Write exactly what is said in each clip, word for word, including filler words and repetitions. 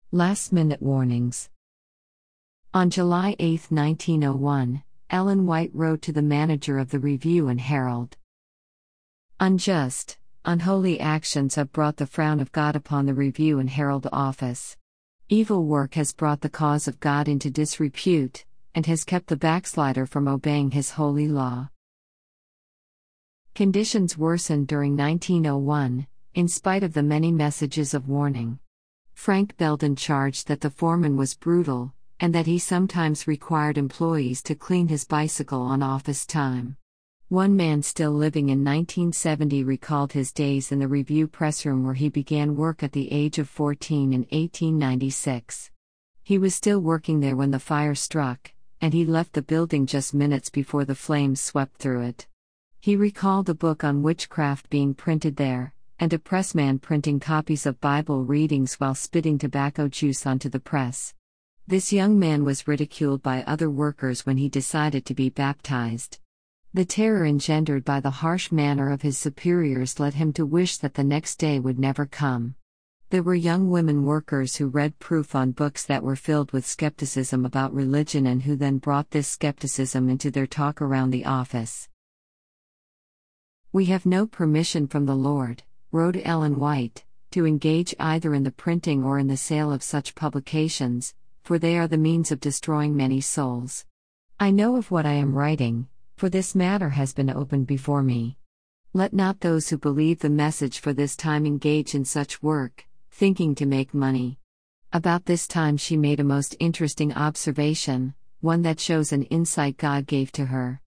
Last-minute warnings. On July eighth, nineteen oh one, Ellen White wrote to the manager of the Review and Herald. Unjust, unholy actions have brought the frown of God upon the Review and Herald office. Evil work has brought the cause of God into disrepute, and has kept the backslider from obeying His holy law. Conditions worsened during nineteen oh one, in spite of the many messages of warning. Frank Belden charged that the foreman was brutal, and that he sometimes required employees to clean his bicycle on office time. One man still living in nineteen seventy recalled his days in the Review pressroom where he began work at the age of fourteen in eighteen ninety-six. He was still working there when the fire struck, and he left the building just minutes before the flames swept through it. He recalled a book on witchcraft being printed there, and a pressman printing copies of Bible readings while spitting tobacco juice onto the press. This young man was ridiculed by other workers when he decided to be baptized. The terror engendered by the harsh manner of his superiors led him to wish that the next day would never come. There were young women workers who read proof on books that were filled with skepticism about religion and who then brought this skepticism into their talk around the office. "We have no permission from the Lord," wrote Ellen White, "to engage either in the printing or in the sale of such publications, for they are the means of destroying many souls. I know of what I am writing, for this matter has been opened before me. Let not those who believe the message for this time engage in such work, thinking to make money." About this time she made a most interesting observation, one that shows an insight God gave to her.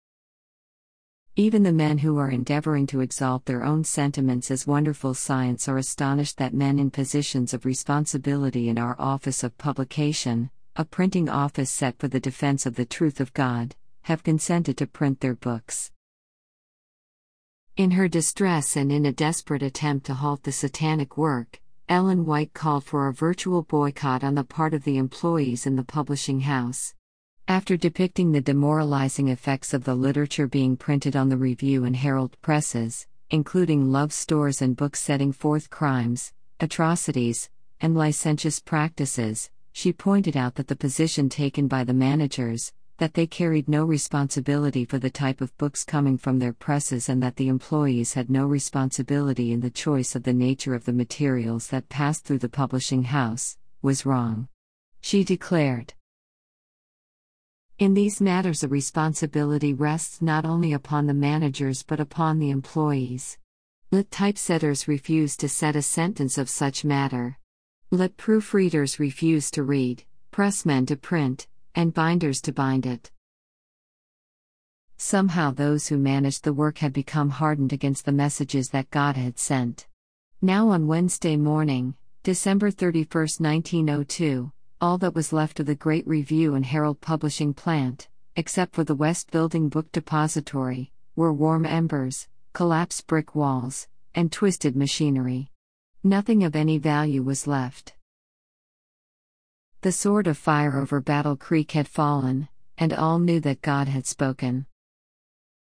Even the men who are endeavoring to exalt their own sentiments as wonderful science are astonished that men in positions of responsibility in our office of publication, a printing office set for the defense of the truth of God, have consented to print their books. In her distress and in a desperate attempt to halt the satanic work, Ellen White called for a virtual boycott on the part of the employees in the publishing house. After depicting the demoralizing effects of the literature being printed on the Review and Herald presses, including love stories and books setting forth crimes, atrocities, and licentious practices, she pointed out that the position taken by the managers, that they carried no responsibility for the type of books coming from their presses and that the employees had no responsibility in the choice of the nature of the materials that passed through the publishing house, was wrong. She declared, "In these matters, a responsibility rests not only upon the managers but upon the employees. Let typesetters refuse to set a sentence of such matter. Let proofreaders refuse to read, pressmen to print, and binders to bind it." Somehow those who managed the work had become hardened against the messages that God had sent. Now on Wednesday morning, December thirty-first, nineteen oh two, all that was left of the great Review and Herald publishing plant, except for the West Building Book Depository, were warm embers, collapsed brick walls, and twisted machinery. Nothing of any value was left. The sword of fire over Battle Creek had fallen, and all knew that God had spoken.